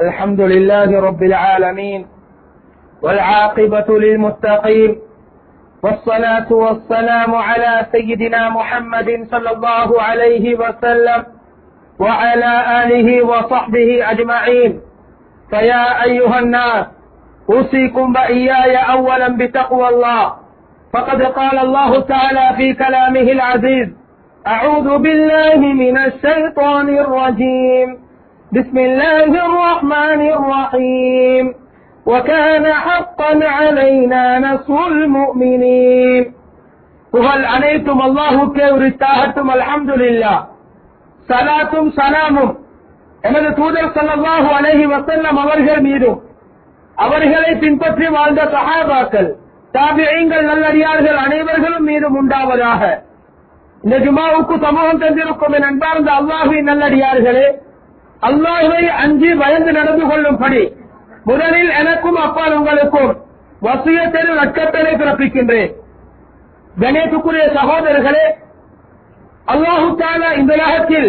الحمد لله رب العالمين والعاقبة للمتقين والصلاة والسلام على سيدنا محمد صلى الله عليه وسلم وعلى آله وصحبه أجمعين. فيا أيها الناس أوصيكم وإياي أولا بتقوى الله، فقد قال الله تعالى في كلامه العزيز: أعوذ بالله من الشيطان الرجيم، بسم الله الرحمن الرحيم، وكان حقا علينا نصر المؤمنين. புகழ் அனைத்தும் அல்லாஹ்வுக்கே உரித்தாகட்டும். அல்ஹம்துலில்லாஹ். ஸலாத்தும் ஸலாமும் எமது தூதர் ஸல்லல்லாஹு அலைஹி வஸல்லம் அவர்கள் மீதும், அவர்களை பின்பற்றி வாழ்ந்த சஹாபாக்கள், தாபிஈன்கள், நல்லடியார்கள் அனைவர்களும் மீதும் உண்டாவதாக. இந்த ஜுமாவுக்கு சமூகம் தந்திருக்கும் என் அன்பார்ந்த அல்லாஹ்வின் நல்லடியார்களே, அல்லாஹ்வை அஞ்சி பயந்து நடந்து கொள்ளும்படி முதலில் எனக்கும் அப்பால் உங்களுக்கும் வசியத்தை நட்கட்டளை பிறப்பிக்கின்றேன். கணேசுக்குரிய சகோதரர்களே, அல்லாஹு தஆலா இந்த உலகத்தில்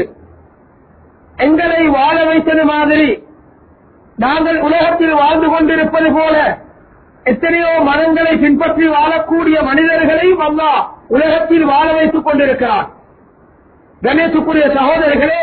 எங்களை வாழ வைத்தது மாதிரி நாங்கள் உலகத்தில் வாழ்ந்து கொண்டிருப்பது போல எத்தனையோ மரங்களை பின்பற்றி வாழக்கூடிய மனிதர்களையும் அல்லாஹ் உலகத்தில் வாழ வைத்துக் கொண்டிருக்கிறார். கணேசுக்குரிய சகோதரர்களே,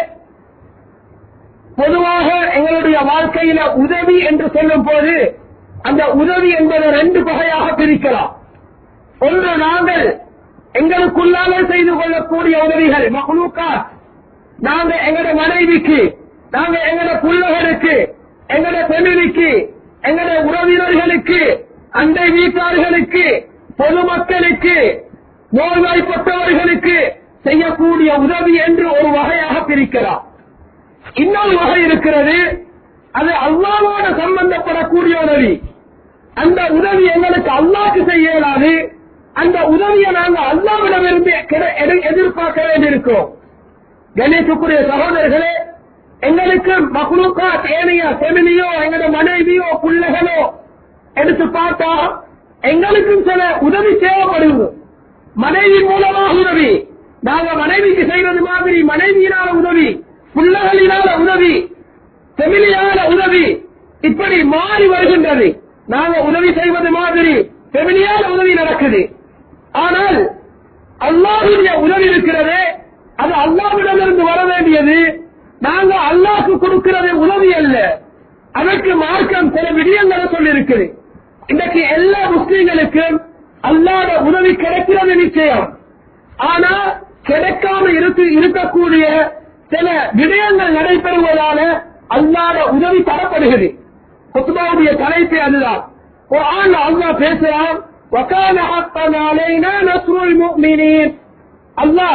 பொதுவாக எங்களுடைய வாழ்க்கையில உதவி என்று சொல்லும் போது அந்த உதவி என்பதை ரெண்டு வகையாக பிரிக்கலாம். ஒன்று, நாங்கள் எங்களுக்குள்ளாலே செய்து கொள்ளக்கூடிய உதவிகள், மக்லூக்காத். நாங்க எங்கட மனைவிக்கு, நாங்க எங்கட பிள்ளைகளுக்கு, எங்கட பெண்ணுக்கு, எங்கட உறவினர்களுக்கு, அண்டை வீட்டார்களுக்கு, பொதுமக்களுக்கு, நோய்வாய்ப்பட்டவர்களுக்கு செய்யக்கூடிய உதவி என்று ஒரு வகையாக பிரிக்கலாம். இன்னொரு வகை இருக்கிறது, அது அல்லாஹ்வோடு சம்பந்தப்படக்கூடிய உதவி. அந்த உதவி எங்களுக்கு அல்லாஹ்க்கு செய்ய இயலாது. அந்த உதவியை நாங்கள் அல்லாஹ்விடமிருந்து எதிர்பார்க்க வேண்டியிருக்கிறோம். கணேசுக்குரிய சகோதரர்களே, எங்களுக்கு மக்லூக்காத், ஏனைய பெண்ணியோ எங்களோட மனைவியோ பிள்ளைகளோ எடுத்து பார்த்தா எங்களுக்கும் சில உதவி தேவைப்படுது. மனைவி மூலமாக உதவி, நாங்க மனைவிக்கு செய்வது மாதிரி மனைவியினால உதவி, பிள்ளைகளினால உதவி, செவிலியால உதவி, இப்படி மாறி வருகின்றது. நாங்க உதவி செய்வது மாதிரி செவிலியால உதவி நடக்குது. ஆனால் அல்லாஹ்வுடைய உதவி இருக்கிறது, அது அல்லாஹ்விடமிருந்து வர வேண்டியது. நாங்க அல்லாஹ்க்கு கொடுக்கிறது உதவி அல்ல. அதற்கு மார்க்கம் சில விடயங்களை சொல்லியிருக்கிறது. இன்றைக்கு எல்லா முஸ்லீம்களுக்கும் அல்லாஹ்வுடைய உதவி கிடைக்கிறது நிச்சயம். ஆனா கிடைக்காம இருக்கக்கூடிய சில விடயங்கள் நடைபெறுவதால அல்லாஹ்வுடைய உதவி தரப்படுகிறது. குத்பாவுடைய தலைப்பு அதுதான். குர்ஆன்ல அல்லாஹ் பேசுறான், வகான ஹக்கன் அலைனா நஸ்ருல் முஃமினீன். அல்லாஹ்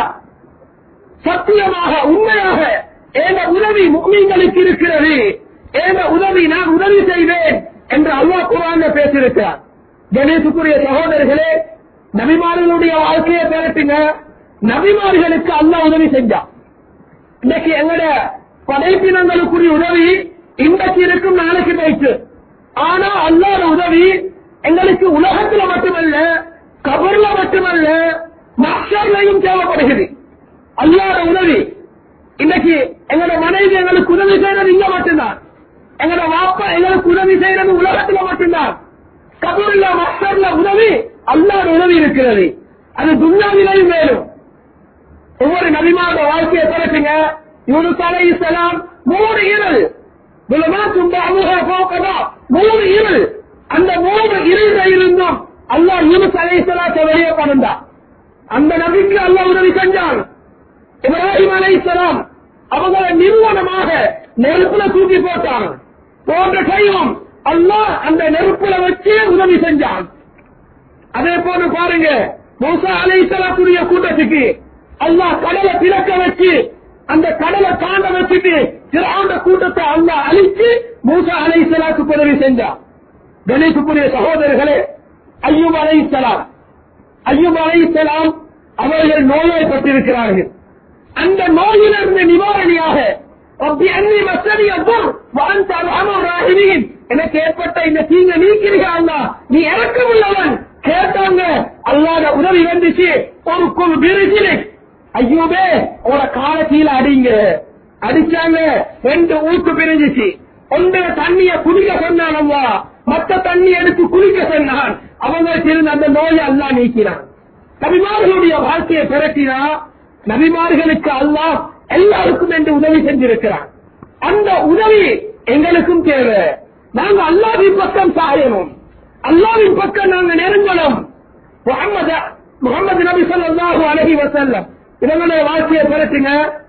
சத்தியமாக, உண்மையாக ஏக உதவி முஃமின்களுக்கு இருக்கிறது, ஏக உதவி நான் உதவி செய்வேன் என்று அல்லாஹ் குர்ஆன்ல பேசியிருக்கிறார். கணேசுக்குரிய சகோதரர்களே, நபிமார்களுடைய வாழ்க்கையை திரட்டுங்க. நபிமார்களுக்கு அல்லாஹ் உதவி செஞ்சான். இன்னைக்கு எங்கட படைப்பினங்களுக்குரிய உதவி இன்றைக்கு இருக்கும், நாளைக்கு போயிட்டு. ஆனா அல்லாஹ்வுடைய உதவி எங்களுக்கு உலகத்துல மட்டுமல்ல, கபர்ல மட்டுமல்ல, மஹ்ஷர்லயும் தேவைப்படுகிறது. அல்லாஹ்வுடைய உதவி இன்னைக்கு எங்கட மனைவி எங்களுக்கு உதவி செய்யறது இங்க மட்டும்தான். எங்கட வாப்பா எங்களுக்கு உதவி செய்யறது உலகத்துல மட்டும்தான். கபர்ல மஹ்ஷர்ல உதவி அல்லாஹ்வுடைய உதவி இருக்கிறது. அது துன்யாவிலையும் வேணும். ஒவ்வொரு நபிமாரோட வாழ்க்கையை திரட்டுங்க. யூனுஸ் அலைஹிஸ்ஸலாம் 3 இரல், துலமாத்தும் பஅதுஹா ஃபௌக பஅத், 3 இரல். அந்த 3 இரல்ல இருந்தும் அல்லாஹ் யூனுஸ் அலைஹிஸ்ஸலாத்தை வெளியே கொண்டான். அந்த நபிக்கு அல்லாஹ் உதவி செஞ்சான். இப்ராஹிம் அலைஹிஸ்ஸலாம் அவங்களை நிர்வாணமாக நெருப்புல தூக்கி போட்டான். போன்ற கையும் அல்லாஹ் அந்த நெருப்புல வச்சு உதவி செஞ்சான். அதே போல பாருங்க, மூசா அலைஹிஸ்ஸலாத்துடைய கூட்டத்துக்கு அல்லாஹ் கடலை திறக்க வச்சு அந்த கடலை தாண்ட வச்சுட்டு ஃபிரௌன் கூட்டத்தை அல்லாஹ் அழிச்சு மூசா அலைஹிஸ்ஸலாத்துக்கு உதவி செஞ்சான். கணேசுக்குரிய சகோதரர்களே, அய்யூப் அலைஹிஸ்ஸலாம் அவர்கள் நோய்வாய்ப்பட்டிருக்கிறார்கள். அந்த நோயிலிருந்து நிவாரணியாக ரப்பி அன்னி மஸ்ஸனி அத்துர் வ அன்த அர்ஹமுர் ராஹிமீன், எனக்கு ஏற்பட்ட இந்த தீங்க நீக்கிறீர்கள் அல்லாஹ், நீ இரக்கமுள்ளவன். கேட்டாங்க, அல்லாஹ்வுடைய உதவி வந்துச்சு. ஒரு குல் பிரிஜிலிக், ஐயோபே உங்களோட கால கீழே அடிங்க. அடிச்சாங்க, 2 ஊக்கு பிரிஞ்சிச்சு. ஒன்று தண்ணிய குடிக்க சொன்னான் அல்லா, மற்ற தண்ணி எடுத்து குளிக்க சொன்னான். அவங்களுக்கு இருந்த அந்த நோயை அல்லா நீக்கிறான். நபிமார்களுடைய வாழ்க்கையை பிறட்டினா நபிமார்களுக்கு அல்லாஹ் எல்லாருக்கும் என்று உதவி செஞ்சிருக்கிறான். அந்த உதவி எங்களுக்கும் தேவை. நாங்க அல்லாஹ்வின் பக்கம் சாயணும், அல்லாஹ்வின் பக்கம் நாங்க நெருங்கணும். முகமது நபி ஸல்லல்லாஹு அலைஹி வஸல்லம் இவங்களுடைய வாழ்க்கையை பிறட்டிங்க.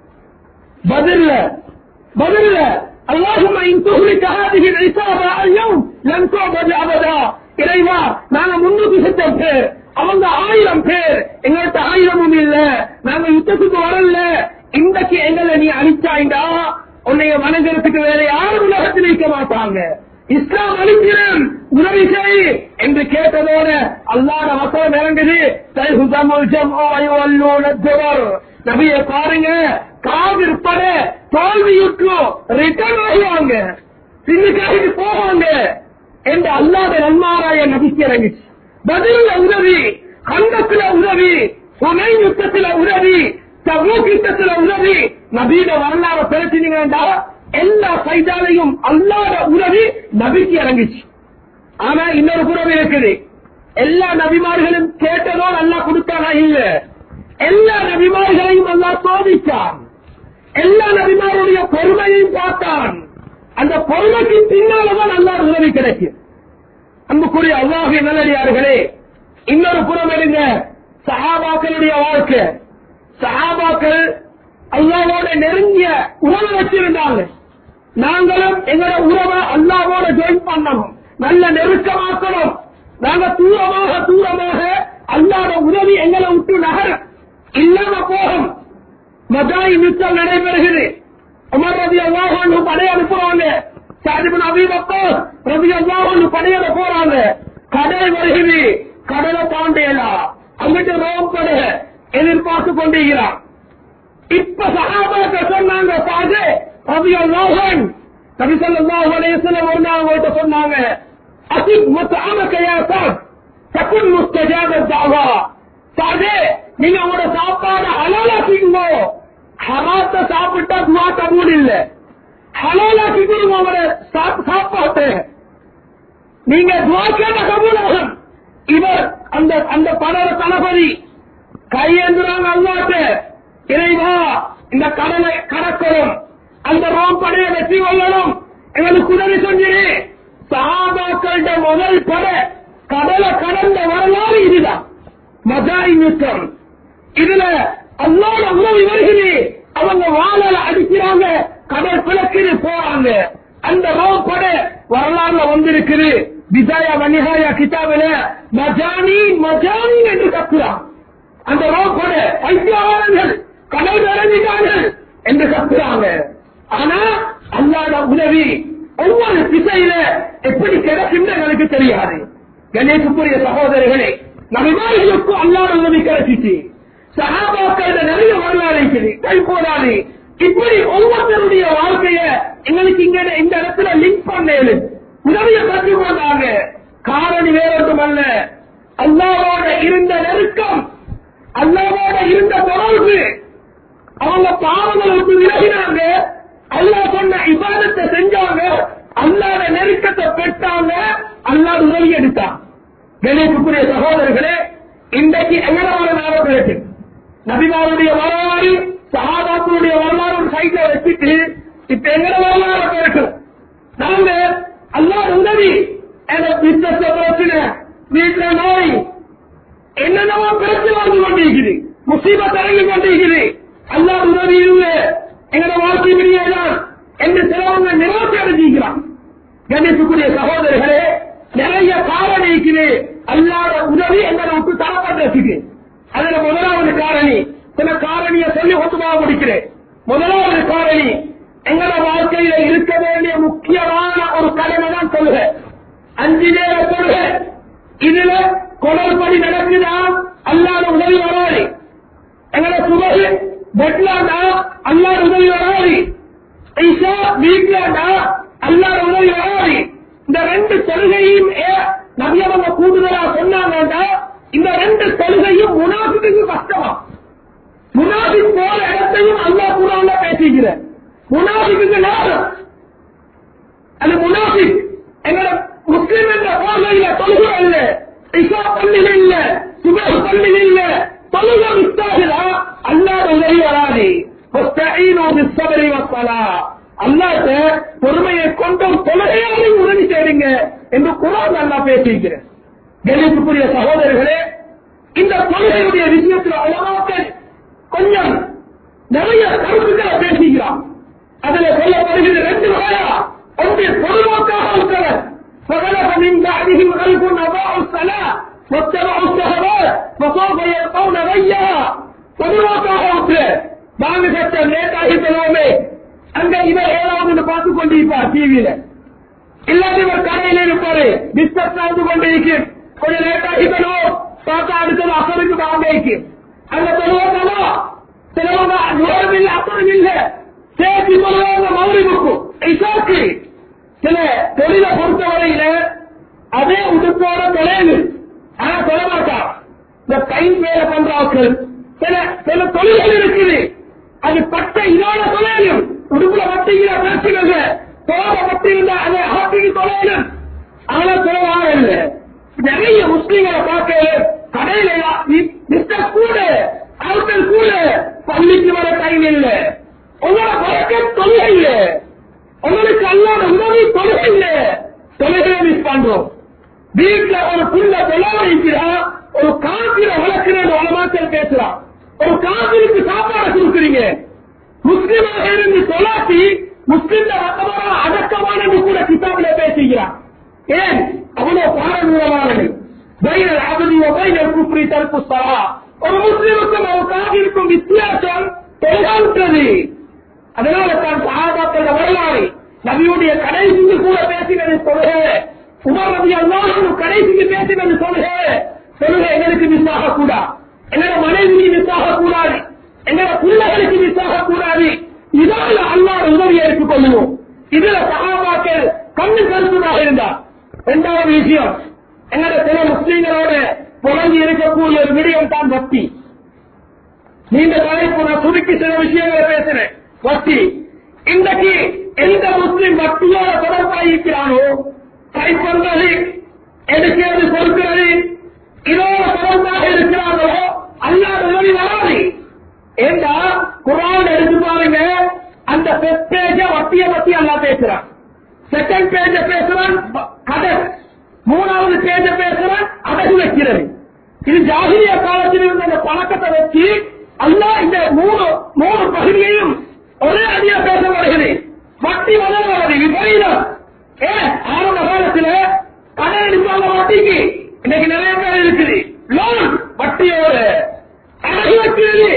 பதில்ல அல்லாஹும்ம இன் துஹ்லிக ஹாதிஹி அல்-இஸாபா அல்-யௌம் லன் துஅபத அபதா. இறைவா, நாங்க 300 பேர், அவங்க 1000 பேர், எங்கள்கிட்ட 1000ம் இல்ல, நாங்க யுத்தத்துக்கு வரல. இன்றைக்கு எங்களை நீ அழிச்சாய்டா, உன்னைய வணங்குறதுக்கு வேற யாரும் உலகத்தில் இருக்க மாட்டாங்க. இஸ்லாம் அழிக்கிறேன், உதவி செய் என்று கேட்டதோட அல்லாஹ் வசனம் இறங்குது. நபியை பாருங்க, காவிர் பட தோல்வியுற்றும் ரிட்டர்ன் ஆகுவாங்க, சின்னுக்காக போவாங்க என்று அல்லாத நன்மாராய நபிக்கு இறங்கிச்சு. பதில உதவி, கண்டத்துல உதவி, சுனை யுத்தத்துல உதவி, தபூக் யுத்தத்துல உதவி. நபீட வரலாறு பேசினீங்கன்னா எல்லா சைதாலையும் அல்லாத உதவி நபிக்கு இறங்கிச்சு. ஆனா இன்னொரு புறம் இருக்குது, எல்லா நபிமார்களும் கேட்டதோ நல்லா கொடுத்தானா இல்ல, எல்லா நபிமார்களையும் அல்லா சோதித்தான், எல்லா நபிமாருடைய பொறுமையையும் பார்த்தான். அந்த பொறுமைக்கு பின்னால்தான் அல்லா உதவி கிடைக்கும். அன்புக்குரிய அல்லாஹ்வின் நல்லடியார்களே, இன்னொரு புறம் எடுங்க, சஹாபாக்களுடைய வாழ்க்கை. சஹாபாக்கள் அல்லாஹ்வோட நெருங்கிய உறவு வச்சிருந்தாங்க. நாங்களும் எங்களோட உறவை அல்லாஹ்வோட ஜாயின் பண்ணணும், நல்ல நெருக்கமாக்கணும். நாங்க தூரமாக அல்லாஹ்வோட உதவி எங்களை விட்டு நகர இல்லாம போகும். மதாய் யுத்தம் நடைபெறுகிறது. உமர் ரலியல்லாஹு அன்ஹு படை அனுப்புவாங்க, சஅத் இப்னு அபீ வக்காஸ் ரலியல்லாஹு அன்ஹு படையில போறாங்க. கடல் வருகிறது, கடலை தாண்டியலாம், அங்கிட்டு ரோம் படை எதிர்பார்த்து கொண்டிருக்கிறான். இப்ப சஹாபாக்கள் சொன்னாங்க, சாது ரலியல்லாஹு அன்ஹு நபி ஸல்லல்லாஹு அலைஹி வஸல்லம் ஒரு நாள் அவங்கள்ட்ட சொன்னாங்க, அசிப் மத்அமக யா சாத் தகுன் முஸ்தஜாப தஅவா. சாது, நீங்க உங்களோட சாப்பாடு ஹலாலாக்கிங்க, ஹராத்த சாப்பிட்டா துவா கபூல் இல்ல. ஹலாலாக்கிக்கணும் அவரை சாப்பாட்டு, நீங்க துவா கேட்ட கபூல் ஆகும். இவர் அந்த படர தளபதி கையேந்துறாங்க அல்லாஹ்ட்ட, இறைவா இந்த கடலை கடக்கணும், அந்த ரோம் படையை வெற்றி கொள்ளணும், எங்களுக்கு உதவி செஞ்சிரு. சஹாபாக்களோட முதல் படை கடலை கடந்த வரலாறு இதுதான், மதாய் யுத்தம். இதுல அல்லாஹ்வோட உதவி வருகிறது. அவங்க வாழல அடிக்கிறாங்க, கடல் பிளக்குது போறாங்க. அந்த ரோம் படை வரலாறுல வந்திருக்குது. பிதாயா வனிஹாயா கிதாபில மஜானி மஜானி என்று கத்துறான். அந்த ரோம் படை பைத்தியவாளர்கள், கடல் இறங்கிட்டார்கள் என்று கத்துறாங்க. ஆனா அல்லாஹ்வோட உதவி ஒவ்வொரு திசையில எப்படி கிடைக்கும் எங்களுக்கு தெரியாது. கணேசக்குரிய சகோதரர்களே, நபிமார்களுக்கும் அல்லாஹ்வோட உதவி கிடைச்சிச்சு. சஹாபாக்கள் நிறைய வரலாறு இருக்குது, கை போடாது. இப்படி ஒவ்வொருத்தருடைய வாழ்க்கைய எங்களுக்கு இங்க இந்த இடத்துல லிங்க் பண்ணேன், உதவியை பற்றி போனாங்க. காரணி வேறொன்றுமல்ல, அல்லாஹ்வோட இருந்த நெருக்கம், அல்லாஹ்வோட இருந்த தொடர்பு. அவங்க பாவங்களை விட்டு விலகினாங்க, அல்லாஹ் சொன்ன இபாதத்தை செஞ்சாங்க, அல்லாஹ்வோட நெருக்கத்தை பெற்றாங்க, அல்லாஹ் உதவி எடுத்தான். கணேசக்குரிய சகோதரர்களே, இன்றைக்கு எங்கட வரலாறு இருக்கு, நபிமாருடைய வரலாறு, சஹாபாக்களுடைய வரலாறு ஒரு சைட்ல வச்சுட்டு இப்ப எங்கட வரலாறு இருக்கு. நாங்க அல்லாஹ் உதவி, பிசினஸ் பிரச்சனை, வீட்டுல நோய், என்னென்னவோ பிரச்சனை வந்து கொண்டிருக்குது, முசீபத் இறங்கி கொண்டிருக்குது. அல்லாஹ் உதவி இல்லை, எங்கட வாழ்க்கை முடியலாம் என்று சிலவங்க நிராசை அடைஞ்சிக்கிறான். கணேசக்குரிய சகோதரர்களே, நிறைய காரணி இருக்குது அல்லாஹ்வோட உதவி எங்களை விட்டு தரப்பட்டிருக்கு. அதுல முதலாவது காரணி, சில காரணியை சொல்லி ஒத்துமாக முடிக்கிறேன். முதலாவது காரணி, எங்கள வாழ்க்கையில இருக்க வேண்டிய முக்கியமான ஒரு கடமை தான் சொல்லுக, 5 நேர சொல்லுக. இதுல கொடற்படி நடக்குதா அல்லாஹ்வோட உதவி வராது. எங்களை சுபகு பெட்லாண்டா அல்லாஹ்வோட உதவி வராது. ஐஷா வீட்லாண்டா அல்லாஹ்வோட உதவி வராது. இந்த 2 தொழுகையும் நபியவங்க கூடுதலா சொன்னாங்கடா, இந்த 2 தொழுகையும் முனாஃபிக்கு கஷ்டமா. முனாஃபிக் போற இடத்தையும் அல்லாஹ் குர்ஆன்ல பேசிக்கிற, முனாஃபிக்கு நேரம் அது முனாஃபிக். எங்களோட முஸ்லிம் என்ற பார்வையில தொழுகை இல்ல, இஷா பள்ளியில இல்ல, சுபஹ் பள்ளியில இல்ல, தொழுகை விட்டாகிறா அல்லாஹ் உதவி வராது. அல்லாஹ் பொறுமையை கொண்டும் தொழுகையாலே உதவி செய்யுங்க என்று குர்ஆன் அல்லாஹ் பேசியிருக்கிறார். கண்ணியத்துக்குரிய சகோதரர்களே, இந்த தொழுகையுடைய விஷயத்தில் உலமாக்கள் கொஞ்சம் நிறைய கருத்துக்களை பேசுகிறான். அதுல சொல்லப்படுகிற 2 வகையா. ஒன்று பொதுவாக்காக இருக்கிறவர் فَخَلَفَ مِنْ بَعْدِهِمْ خَلْفٌ أَضَاعُوا الصَّلَاةَ وَاتَّبَعُوا الشَّهَوَاتِ فَسَوْفَ يَلْقَوْنَ غَيًّا. பொதுவாக்காக இருக்கிற பாங்கு சட்டம் லேட்டாகி செல்வோமே, அங்க இவர் ஏதாவது பார்த்துக் கொண்டிருப்பார் டிவியில, இல்லாத இவர் கடையில இருப்பாரு, பிஸ்கட் நடந்து கொண்டிருக்கும், கொஞ்சம் லேட்டாகி செல்வோம் பார்த்தா அடுத்தது அசருக்கு வாங்கிக்கு அங்க சொல்லுவாங்களா சிலவங்க நுழைவு இல்லை அசரும் இல்லை சேர்த்து சொல்லுவாங்க மௌரிவுக்கும் இசாக்கு. சில தொழிலை பொறுத்தவரையில அதே உடுப்போட தொலைவு, ஆனா சொல்ல மாட்டார். இந்த கை வேலை பண்றாக்கள் சில தொழில்கள் இருக்குது, அது பட்ட இதோட தொலைலும் உடுப்புல பட்டிக்கிற பிரச்சனை தோட பட்டிருந்தா அதை ஆட்டிக்கு தொலைலும், ஆனா தொலைவாக இல்லை. நிறைய முஸ்லீம்களை பார்க்க கடையில மிஸ்டர் கூட அவர்கள் கூட பள்ளிக்கு வர டைம் இல்ல, உங்களோட பழக்க தொழில் இல்ல, உங்களுக்கு அல்லாத உதவி தொழில் இல்ல, தொழிலை மிஸ் பண்றோம். வீட்டுல ஒரு புள்ள தொழிலா ஒரு காப்பில வளர்க்கிற உலமாக்கள் பேசுறான், ஒரு காப்பிற்கு சாப்பாடு கொடுக்குறீங்க, முஸ்லிமாக இருந்து சொல்லாட்டி முஸ்லிம் அடக்கமான கூட கிதாபில பேசுகிறான். ஏன் அவ்வளவு பாரதூரமானது? பைனல் அபதி வ பைனல் குஃப்ரி தர்கு ஸலாத். ஒரு முஸ்லிமுக்கும் ஒரு காஃபிருக்கும் வித்தியாசம் தெரியாதது. அதனால தான் சஹாபாக்கள் வரலாறு நபியுடைய கடைசிக்கு கூட பேசினது சொல்லுங்க, உமர் ரலியல்லாஹு அன்ஹு கடைசிக்கு பேசினது சொல்லுங்க எங்களுக்கு மிஸ் ஆகக்கூடாது, எங்களோட மனைவிக்கு மிஸ் ஆகக்கூடாது, எங்களோட பிள்ளைகளுக்கு மிஸ் ஆகக்கூடாது. இதால அல்லாஹ் உதவியை எடுத்துக் கொள்ளுவோம். இதுல சஹாபாக்கள் கண்ணு கருத்துமாக இருந்தார். இரண்டாவது விஷயம், எங்களோட சில முஸ்லீம்களோட புலங்கி இருக்கக்கூடிய ஒரு விடயம் தான் வட்டி. நீண்ட தலைப்பு நான் சுருக்கி சில விஷயங்களை பேசுறேன். வட்டி இன்றைக்கு எந்த முஸ்லீம் வட்டியோட தொடர்பாயிருக்கிறானோ, கைப்பொருள்களை எடுக்கிறது கொடுக்கிறது இதோட தொடர்பாக இருக்கிறார்களோ அல்லாத உதவி வராது. ஏண்டா குர்ஆன் எடுத்து பாருங்க, அந்த ஃபர்ஸ்ட் பேஜ வட்டியை பத்தி அல்லாஹ் பேசுறான், செகண்ட் பேஜ பேசுறான் கடன், மூணாவது பேஜ பேசுறான் அடகு வைக்கிறது. இது ஜாஹிலிய காலத்தில் இருந்த அந்த பழக்கத்தை வச்சு அல்லாஹ் இந்த மூணு பகுதியையும் ஒரே அடியா பேசப்படுகிறது. வட்டி வளர்வது விபரீதம். ஆரம்ப காலத்தில் கடன் எடுப்பாங்க வட்டிக்கு, இன்னைக்கு நிறைய பேர் இருக்குது லோன் வட்டியோட, அடகு வைக்கிறது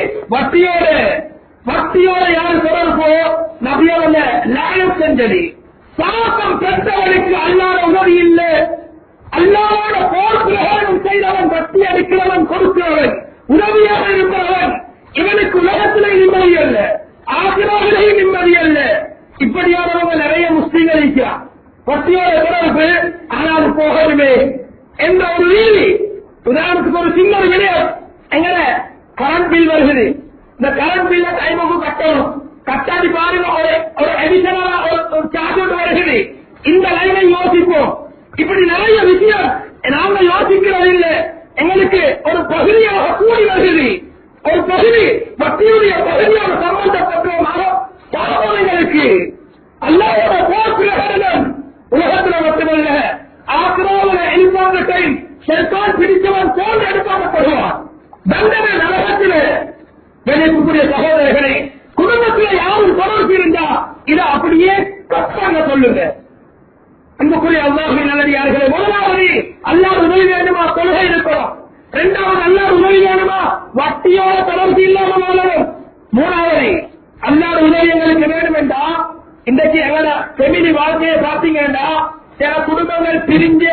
வட்டியோட யார் தொடர்போ நபியோட லாயம் செஞ்சது. சாசம் பெற்றவனுக்கு அல்லாத உதவி இல்லை, அல்லாவோட போர் பிரகாரம் செய்தவன், வட்டி அடிக்கிறவன், கொடுக்கிறவன், உதவியாக இருப்பவன், இவனுக்கு உலகத்திலே நிம்மதி அல்ல, ஆசிரியர்களையும் நிம்மதி அல்ல. இப்படியானவங்க நிறைய முஸ்லீம்கள் இருக்கிறார். வட்டியோட தொடர்பு ஆனால் போகணுமே என்ற ஒரு நீதி. உதாரணத்துக்கு ஒரு சின்ன விடயம், எங்கட கரண்ட் பில் வருகிறது, இந்த கரண்ட் பில்ல டைமுக்கு கட்டணும், கட்டாடி பாருங்க ஒரு அடிஷனலா ஒரு சார்ஜ் வருகிறது. இந்த லைனை யோசிப்போம். இப்படி நிறைய விஷயம் நாங்க யோசிக்கிறது இல்லை. எங்களுக்கு ஒரு பகுதியாக கூடி வருகிறது, ஒரு பகுதி வட்டியுடைய பகுதியாக சம்பந்தப்பட்ட பாவங்களுக்கு அல்லாஹ்வோட போர் பிரகடனம் உலகத்தில் மட்டுமல்ல ஆக்ராவில் எழுப்பாங்க டைம் சர்க்கார் பிடித்தவன் போல் எடுப்பாக்கப்படுவான். தண்டனை நரகத்தில் வெளியேற்றக்கூடிய சகோதரர்களை குடும்பத்தில் யாரும் தொடர்பு இருந்தா இதை அப்படியே கஷ்டங்க சொல்லுங்க. அன்புக்குரிய அல்லாஹ்வின் நல்லடியார்களே, முதலாவது அல்லாஹ் உதவி வேண்டுமா தொழுகை இருக்கணும். இரண்டாவது அல்லாஹ் உதவி வேண்டுமா வட்டியோட தொடர்பு இல்லாமல் வாழணும். மூணாவது அல்லாஹ் உதவி எங்களுக்கு வேண்டும் என்றா இன்றைக்கு எங்களோட ஃபெமிலி வாழ்க்கையை பார்த்தீங்கன்னா சில குடும்பங்கள் பிரிஞ்சே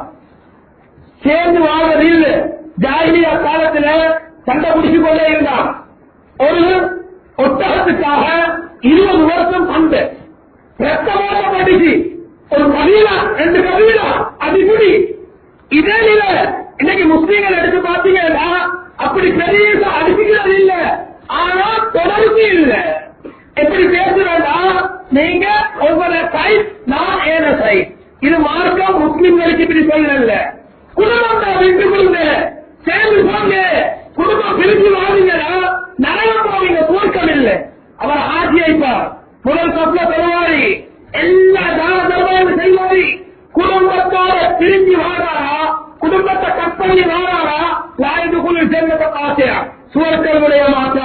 சேர்ந்து வாழ்வதில் ஜாஹிலிய காலத்தில் சண்டை பிடிச்சுக் கொண்டே இருந்தான். ஒரு ஒட்டகத்துக்காக 20 வருஷம் சண்டை ரத்தமாக படிச்சு ஒரு கபீலா 2 கபீலா அடிப்படி. இதே நிலை இன்னைக்கு முஸ்லீம்கள் எடுத்து பார்த்தீங்கன்னா அப்படி பெரிய அடிச்சுக்கிறது இல்லை, ஆனா தொடர்பு இல்லை. எப்படி பேசுறா நீங்க ஒவ்வொரு சைட், நான் ஏன சைட். இது மார்க்கம் முஸ்லிம்களுக்கு இப்படி சொல்லல. குடும்பத்தை விட்டு கொடுங்க, சேர்ந்து போங்க. குடும்பம் பிரிஞ்சு வாங்கிங்கன்னா நரகம் போவீங்க, தூக்கம் இல்லை. அவர் ஆட்சி வைப்பார், முதல் சொப்ல பெறுவாரி, எல்லா தானதர்மம் செய்வாரி. குடும்பத்தோட பிரிஞ்சு வாழாரா, குடும்பத்தை கட் பண்ணி வாழாரா, லாயுக்குள்ள சேர்ந்த ஆசையா சுவர்க்கருடைய மாற்றா.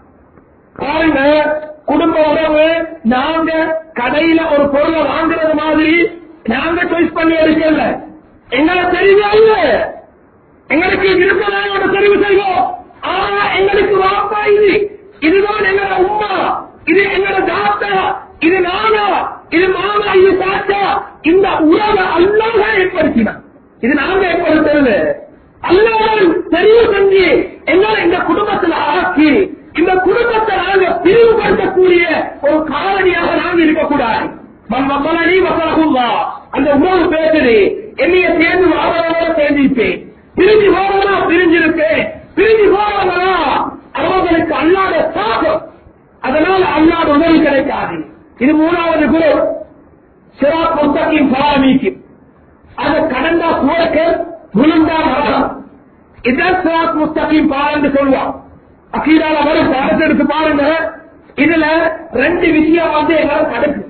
பாருங்க, குடும்ப உறவு நாங்க கடையில ஒரு பொருளை வாங்குறது மாதிரி நாங்க சாய்ஸ் பண்ணி எடுக்கல. எங்களை தெரியுமா இல்ல, எங்களுக்கு இருப்பதாக தெரிவு செய்வோம். ஆனா எங்களுக்கு வாப்பா இது, இதுதான் எங்களோட உமா, இது எங்களோட தாத்தா, இது நானா, இது மாமா, இது தாத்தா. இந்த உறவை அல்லாஹ் ஏற்படுத்தினான், இது நாங்க ஏற்படுத்தல. அல்லாஹ் தெரிவு செஞ்சு எங்களை இந்த குடும்பத்தில் ஆக்கி இந்த குடும்பத்தை நாங்க பிரிவுபடுத்தக்கூடிய ஒரு காரணியாக நாங்கள் இருக்கக்கூடாது. மம்மலனி வசலகுல்லா, அந்த உறவு பேசுது, என்னைய சேர்ந்து வாழவரோட சேர்ந்திருப்பேன், பிரிஞ்சு போறதா பிரிஞ்சிருப்பேன், பிரிஞ்சு போறதா அவர்களுக்கு அல்லாத சாபம். அதனால் அல்லாத உதவி கிடைக்காது. இது மூணாவது குரு. சிராத் முஸ்தகீம் பாலமீக்கு, அதை கடந்தா சுவர்க்கம், விழுந்தா நரகம். இதான் சிராத் முஸ்தகீம் பாலன்னு சொல்லுவான். அகீதால வரும் பாடத்தை எடுத்து பாருங்க. இதுல ரெண்டு விஷயம் எங்களை தடுக்கு.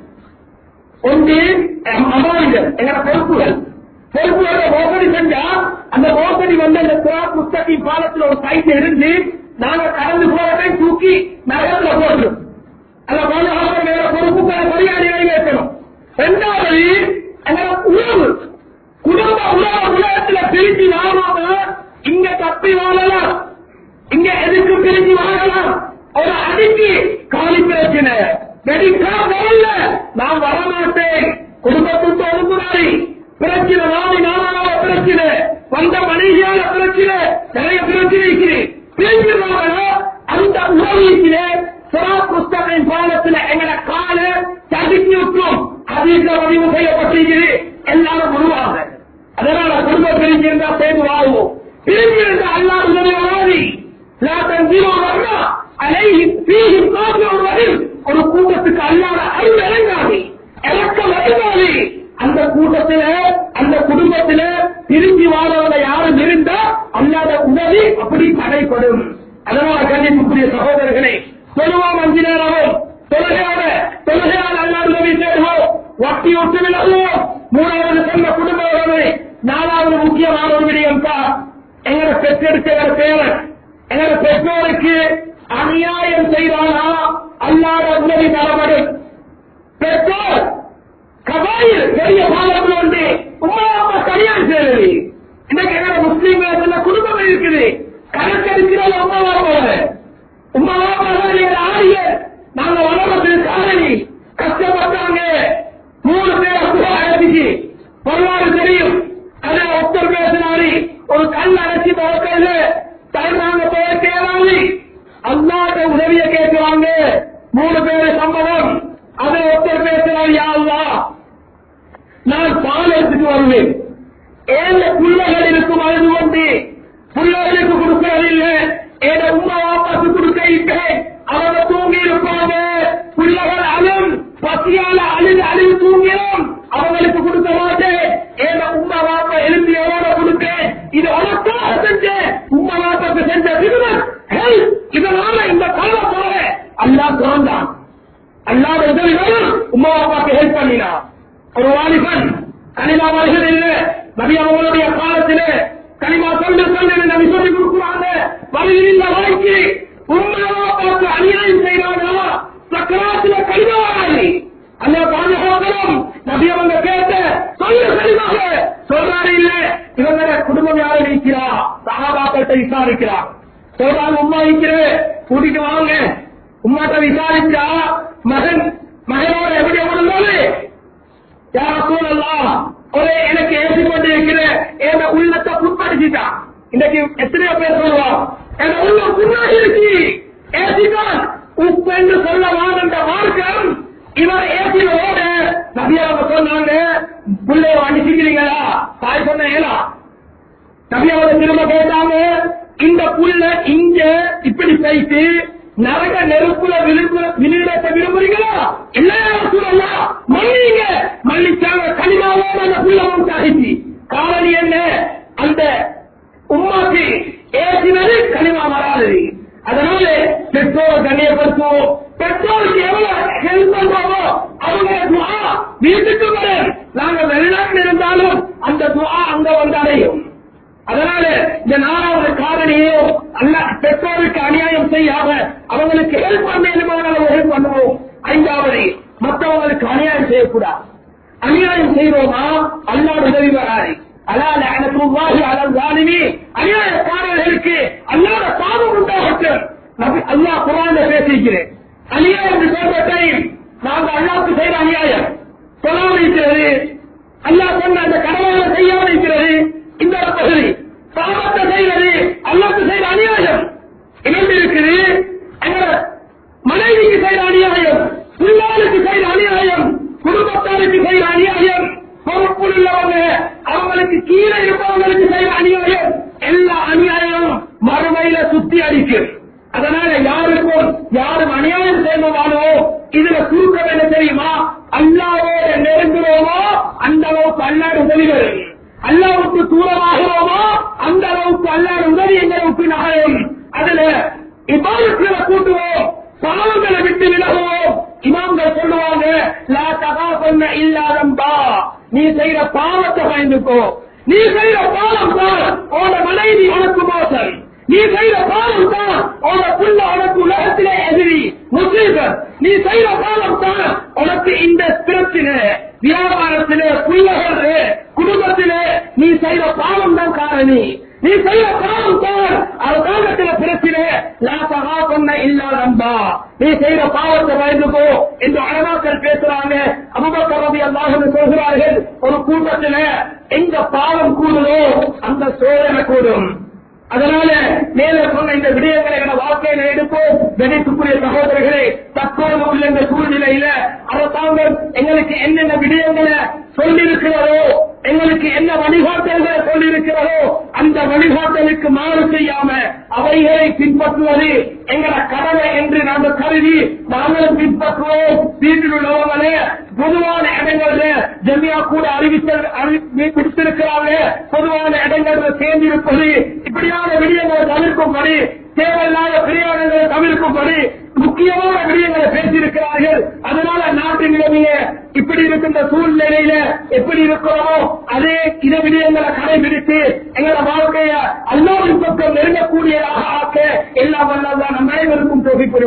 ஒன்று அமானிகள், எங்களோட பொறுப்புகள். பொறுப்புகளை மோசடி செஞ்சா அந்த மோசடி அந்த சிராத் முஸ்தகீம் பாலத்தில் ஒரு சைட்ல இருந்து நாங்க கடந்து போறதை தூக்கி நகரத்துல போடுறோம். அந்த பாதுகாப்பு மேல பொறுப்புகளை சரியாக நிறைவேற்றணும். இரண்டாவது எங்களோட உறவு, குடும்ப உறவு உலகத்துல பிரிஞ்சு வாழாம இங்க தப்பி வாழலாம், இங்க எதுக்கு பிரிஞ்சு வாழலாம். ஒரு அடிக்கு காலி பிரச்சனை, வெடிக்கா வரல, நான் வரமாட்டேன், குடும்பத்துக்கு ஒழுங்குமுறை பிரச்சனை, நாளாக பிரச்சனை, வந்த மனைவியால பிரச்சனை, நிறைய பிரச்சனை இருக்கிறேன். பிரிஞ்சு வாழ அந்த உறவிலே சிராத் முஸ்தகீம் பாலத்தில் எங்களை கால தடுக்கி விட்டோம். அதிக பதிவு செய்யப்பட்டிருக்கிறது, எல்லாரும் உருவாங்க. அதனால குடும்ப பிரிஞ்சிருந்தா சேர்ந்து வாழ்வோம். பிரிஞ்சிருந்த அல்லாஹ் உதவி ஒரு கூட்டத்துக்கு அல்லாத அருள் இறங்காது, இறக்கம் இறங்காது. அந்த கூட்டத்தில அந்த குடும்பத்தில பிரிஞ்சு வாழ்வதை யாரும் இருந்தா அல்லாத உதவி அப்படி தடைப்படும். அதனால கண்டிப்புக்குரிய சகோதரர்களே, சொல்லுவோம் 5 நேரமும் தொழுகையால் அல்லாத உதவி செய்வோம், வட்டி ஒட்டு விலகுவோம். மூணாவது சொன்ன குடும்ப உறவு. நாலாவது முக்கியமான ஒரு விடயம் தான் எங்களை பெற்றெடுக்கிற பேரன். எங்களோட பெற்றோருக்கு அநியாயம் செய்தானா அல்லாத உதவி தரப்படும். பெற்றோர் கபாயில் பெரிய பாலத்தில் வந்து உமா அப்பா கல்யாணம் செய்யறது. இன்னைக்கு எங்களோட முஸ்லீம்கள் குடும்பம் இருக்குது, கணக்கெடுக்கிறது உமாவா போல. உமாவா ஆரிய நாங்க வளர்றதுக்கு காரணி கஷ்டப்பட்டாங்க. 3 பேரை அழைச்சிச்சு வரலாறு தெரியும். அதை ஒருத்தர் பேசினாரு, ஒரு கல் அடைச்சி போக்கல தருணாங்க போய் கேளாமி அல்லாத உதவியை கேட்கிறாங்க. 3 பேரு சம்பவம். அதை ஒருத்தர் பேசுறாரு, யா அல்லாஹ் நான் பால் எடுத்துட்டு வருவேன், ஏழு பிள்ளைகள் இருக்கும் அழுது கொண்டு பிள்ளைகளுக்கு கொடுக்கறதில்லை, ஏழு உமா வாப்பாக்கு கொடுக்க இருக்கேன், அவங்க தூங்கி இருப்பாங்க, பிள்ளைகள் அழும் பசியால அழுது தூங்கிடும், அவங்களுக்கு கொடுக்க மாட்டேன், ஏழு உமா வாப்பா எழுந்தியோட கொடுப்பேன். இது உனக்காக செஞ்ச உமா வாப்பாக்கு செஞ்ச விருதம். இதனால இந்த காலம் போல அல்லாஹ் திறந்தான், அல்லாத உதவி உமா வாப்பாக்கு ஹெல்ப் பண்ணினா. ஒரு வாலிபன் கனிமா வருகிறதில்ல, நபி அவங்களுடைய காலத்திலே கனிமா சொல்லி நபி சொல்லி கொடுக்குறாங்க. வழியில் வாழ்க்கை உண்மையா பார்த்து அநியாயம் செய்வாங்களா சக்கராத்தில கனிமாவாரி அல்ல பாதுகாக்கணும். நபி அவங்க கேட்ட சொல்ல கனிமாக சொல்றாரு. இல்ல இவங்க குடும்பம் யாரும் இருக்கிறா, சகாபாக்கள்கிட்ட விசாரிக்கிறார். சொல்றாங்க உமா இருக்கிற கூட்டிட்டு வாங்க. உமாட்ட விசாரிச்சா மகனோட எப்படி எவ்வளவு யார சூழல்லாம் ஒரே எனக்கு ஏசி கொண்டு இருக்கிற என் உள்ளத்தை புண்படுத்திட்டான். இன்னைக்கு எத்தனையோ பேர் சொல்லுவான் என் உள்ள புண்ணாக இருக்கு, ஏசிதான் உப்பு என்று சொல்ல வாழ்ந்த மார்க்கம் இவர் ஏசியோட நபியாவை சொன்னாங்க. பிள்ளைய அனுப்பிக்கிறீங்களா? தாய் சொன்ன ஏலா. நபியாவை திரும்ப கேட்டாங்க, இந்த புள்ள இங்க இப்படி போயிட்டு நரக நெருப்புல விழுத்த விரும்புறீங்களா? இல்லையா சொல்லலாம், மன்னிங்க. மன்னிச்சாங்க, கனிமாவோட அந்த புள்ளவன் சாகிச்சு. காரணி என்ன? அந்த உம்மாக்கு ஏற்றினது கனிமா வராது. அதனால பெற்றோர் கண்ணியப்படுத்துவோம். பெற்றோருக்கு எவ்வளவு ஹெல்ப் பண்றோமோ அவங்க துஆ வீட்டுக்கு வரும். நாங்க வெளிநாட்டில் இருந்தாலும் அந்த துஆ அங்க வந்து அடையும். அதனால இந்த 4வது காரணியோ அல்ல, பெற்றோருக்கு அநியாயம் செய்யாம அவங்களுக்கு ஹெல்ப் பண்ண ஹெல்ப் பண்ணுவோம். 5வது, மற்றவங்களுக்கு அநியாயம் செய்யக்கூடாது. அநியாயம் செய்வோமா அல்லாஹ் உதவி வராது. அல்லாஹ் லஅனத்துல்லாஹி அலல் ஸாலிமீன், அநியாயக்காரர்களுக்கு அல்லாஹ் சாபம் உண்டாகட்டும். அல்லாஹ் குர்ஆன்ல பேசிக்கிறேன். அநியாயம் சொல்ற டைம் நாங்க அல்லாஹ்க்கு செய்யற அநியாயம் சொல்லாம இருக்கிறது, அல்லாஹ் சொன்ன அந்த கடவுளை செய்யாம இருக்கிறது. இந்த பகுதி சாபத்தை செய்வது அல்லாஹ்க்கு செய்யற அநியாயம். இரண்டு இருக்குது. மனைவிக்கு செய்யற அநியாயம், பிள்ளைகளுக்கு செய்யற அநியாயம், குடும்பத்தாருக்கு செய்யற அநியாயம், பொறுப்புள் உள்ளவங்க அவங்களுக்கு கீழே இருப்பவங்களுக்கு செய்யற அநியாயம். எல்லா அநியாயமும் மறுமையில சுத்தி அடிக்கும். அதனால யாரும் அநியாயம் செய்வானோ இதுல சுருக்கம் என்ன தெரியுமா? அல்லாஹ்வோட நெருங்குறோமோ அந்த அளவுக்கு அல்லாஹ் உதவி வரும். அல்லாஹ்வுக்கு தூரமாகிறோமோ அந்த அளவுக்கு அல்லாஹ் உதவி எங்களுக்கு நகரும். அதுல இபாதத்துல கூட்டுவோம், பாவங்களை விட்டு விலகுவோம். இமாம்கள் சொல்லுவாங்க, லா தகாஃபன்ன இல்லா தம்பா, நீ செய்யற பாவத்தை பயந்துக்கோ. நீ செய்யற பாவம் தான் உன மனைவி உனக்கு மோசம், நீ செய்யற பாவம் தான் உன புள்ள உனக்கு உலகத்திலே எதிரி முஸ்லிம், நீ செய்யற பாவம் தான் உனக்கு இந்த பிரச்சனை வியாபாரத்திலே புள்ளகளே குடும்பத்திலே நீ செய்யற பாவம் தான் காரணி. நீ செய்யற பாவம் தான் அரசாங்கத்தில பிரச்சனை. லா தகாஃபன்ன இல்லா தம்பா, நீ செய்யற பாவத்தை பயந்துக்கோ என்று உலமாக்கள் பேசுறாங்க. அபூபக்கர் ரலியல்லாஹு அன்ஹு சொல்கிறார்கள், ஒரு கூட்டத்தில எங்க பாவம் கூடுதோ அந்த சோதனை கூடும். அதனால மேல சொன்ன இந்த விடயங்களை வாழ்க்கையில எடுப்போம். கணித்துக்குரிய சகோதரர்களே, தற்போது உள்ள இந்த சூழ்நிலையில அரசாங்கம் எங்களுக்கு என்னென்ன விடயங்களை சொல்லியிருக்கிறதோ, எங்களுக்கு என்ன வழிகாட்டல்களை சொல்லியிருக்கிறதோ அந்த வழிகாட்டலுக்கு மாறு செய்யாம அவைகளை பின்பற்றுவது எங்கள கடமை என்று நாங்கள் கருதி நாங்களும் பின்பற்றுவோம். வீட்டில் உள்ளவங்களே பொதுவான இடங்கள்ல ஜமியா கூட அறிவித்திருக்கிறாங்க. பொதுவான இடங்கள்ல சேர்ந்திருப்பது இப்படியான விடயங்களை தவிர்க்கும்படி, தேவையில்லாத பிரியாணங்களை தவிர்க்கும்படி முக்கியமான விடயங்களை பேசியிருக்கிறார்கள். அதனால நாட்டு நிலைமைய இப்படி இருக்கின்ற சூழ்நிலையில எப்படி இருக்கிறோமோ அதே இத விடயங்களை கடைபிடித்து எங்களோட வாழ்க்கைய அல்லாஹ்வின் பக்கம் நெருங்கக்கூடியதாக ஆக்க எல்லாம் வல்லல்லாஹ் நம் அனைவருக்கும் தௌஃபீக்